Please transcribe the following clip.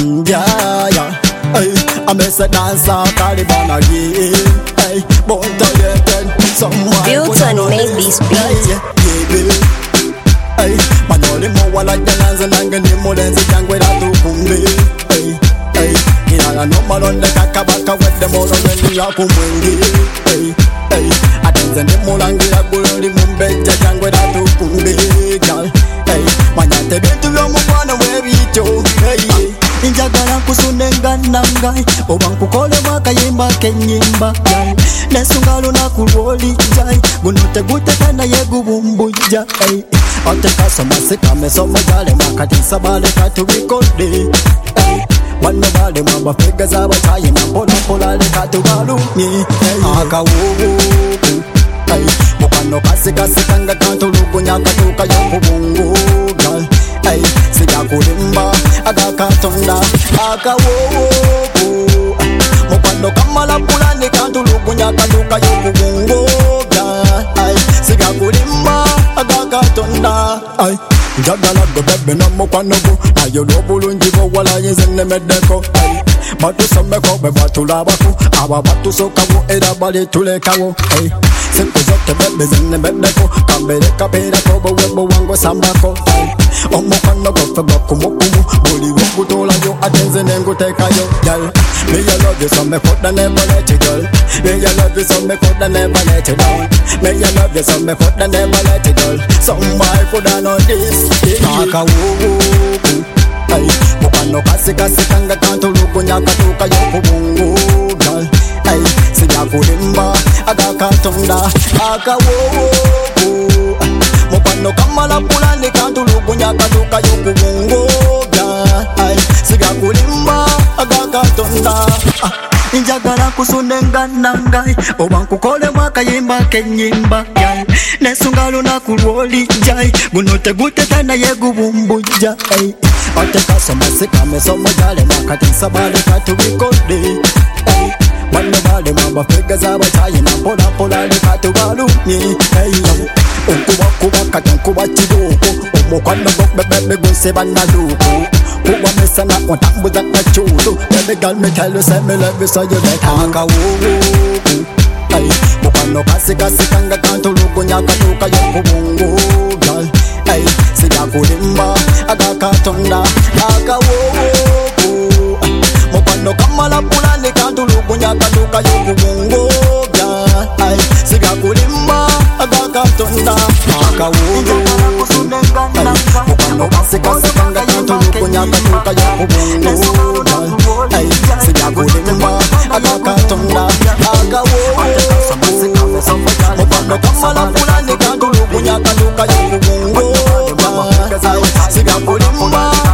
Yeah, yeah. Hey, I miss a dancer, Taliban again. Hey, born to get someone. Bilton made these beats. Hey, manoli mo wala jalanza nangani mo lenzi jangwe la tukumbi. Hey, hey, kina no malonde kakabaka wede mo loneli ya kumwengi. Hey, hey, atenze ndi mulangi ya guloli mumbeja jangwe la tukumbi. Girl, hey, manyate bintu byo mukwana webito. Hey, injagala kusunenga nangai obanku kole makayimba kenyimba jai nesungalo na kuloli jai gunote gute kana yegubumbuja hey ateka samasika mesoma jale makati sabale katu bikode hey wanna bale mamba fega zaba tayi na pola pola le katu balunyi hey akawo hey mukano kasika sikanga kanto lugunya katuka yokubungu gal hey siga kulimba agakatonda akawowo mupando kamala pulani kantulugunya kaduka yokubungoga ay siga kulimba agakatonda ay njagala go bebe no mukwanogo ayo lobulungi bo wala yezenne medeko ay batusomeko be batulabako aba batusokabo era bale tulekawo ay sekuzote bebe zenne medeko kambere kapera ko bo webo wango sambako ay omukwano go fe bakumukumu boli wokutola yo atenze nenguteka yo girl me you love you so me coulda never let you go me you love you so me coulda never let you down me you love you so me coulda never let you go somebody coulda know this akawo ay mukano kasika sikanga kantulugunya katuka yokubungu girl ay sija kulimba agakatonda akawo mukano kamala pulani kantulugunya katuka yokubungu girl ay sija kulimba agakatonda injagala kusunenga nangai obanku kole makayimba kenyimba jai nesungalo na kuloli jai gunote gute tana yegubumbuja ay ateka samasika mesoma jale makati sabale katu bikode ay wanna bale mamba fega zaba tayi na pola pola le katu balunyi ay okuba katankuba chidoko omukwano go bebe gunse banaluko kuba mesana otambuza kachudo baby girl me tell you say me love you so you better akawo ay mukwano kasika sikanga kantulugunya katuka yokubungu girl ay siga kulimba agakatonda akawo mukwano kamala pulani kantulugunya katuka yokubungu girl ay siga kulimba agakatonda akawo mukwano kasika sikanga kantulugunya katuka yokubungu girl ay siga kulimba agakatonda akawo mukwano kamala pulani kantulugunya katuka yokubungu girl ay siga kulimba